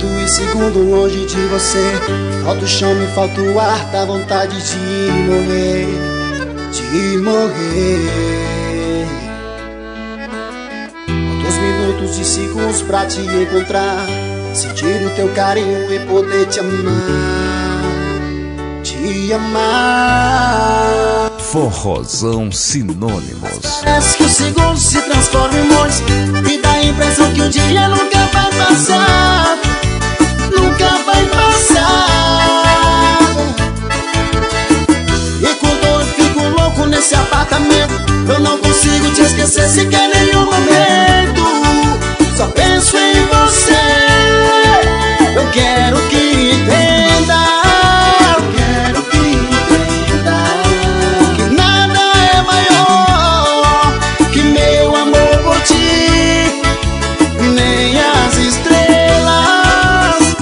minuto e segundo longe de você. Falta o chão, me falta o ar, dá vontade de morrer, de morrer. Quantos minutos e segundos pra te encontrar, sentir o teu carinho e poder te amar, te amar. Forrozão Sinônimos. Parece que os segundos se transformam em montes e dá a impressão que o dia nunca vai passar, nunca vai passar. E quando eu fico louco nesse apartamento, eu não consigo te esquecer sequer em nenhum momento. Só penso em você. Eu quero que entenda, eu quero que entenda que nada é maior que meu amor por ti. Nem as estrelas,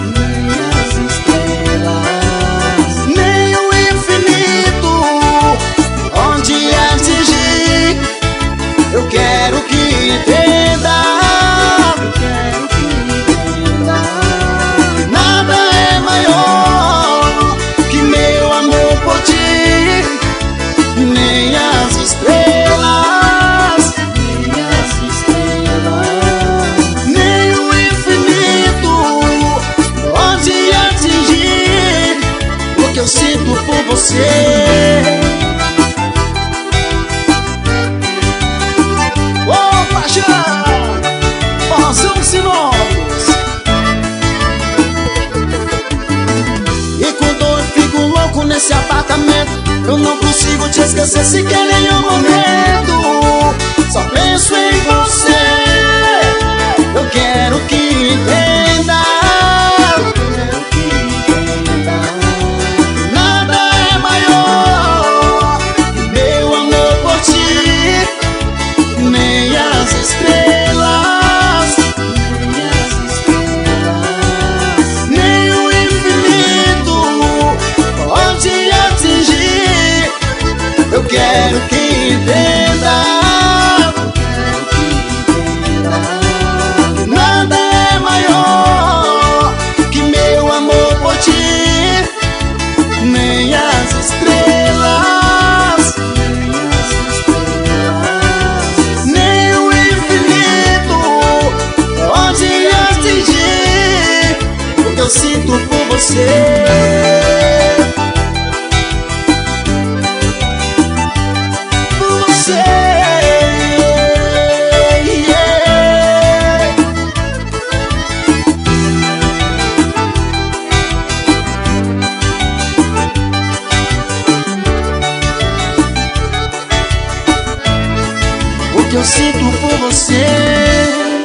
nem o infinito onde atingir. Eu quero que entenda, eu quero que entenda que nada é maior que meu amor por ti. Nem as estrelas, nem o infinito onde atingir o que eu sinto por você. Forrozão Sinônimos. E quando eu fico louco nesse apartamento, eu não consigo te esquecer sequer em nenhum momento. Só penso em você. Eu quero que entenda, eu quero que entenda que nada é maior que meu amor por ti. Nem as estrelas, nem o infinito pode atingir. Eu quero que entenda, que nada é maior que meu amor por ti. Nem as estrelas, nem o infinito pode atingir o que eu sinto por você. Por você, yeah. O que eu sinto por você.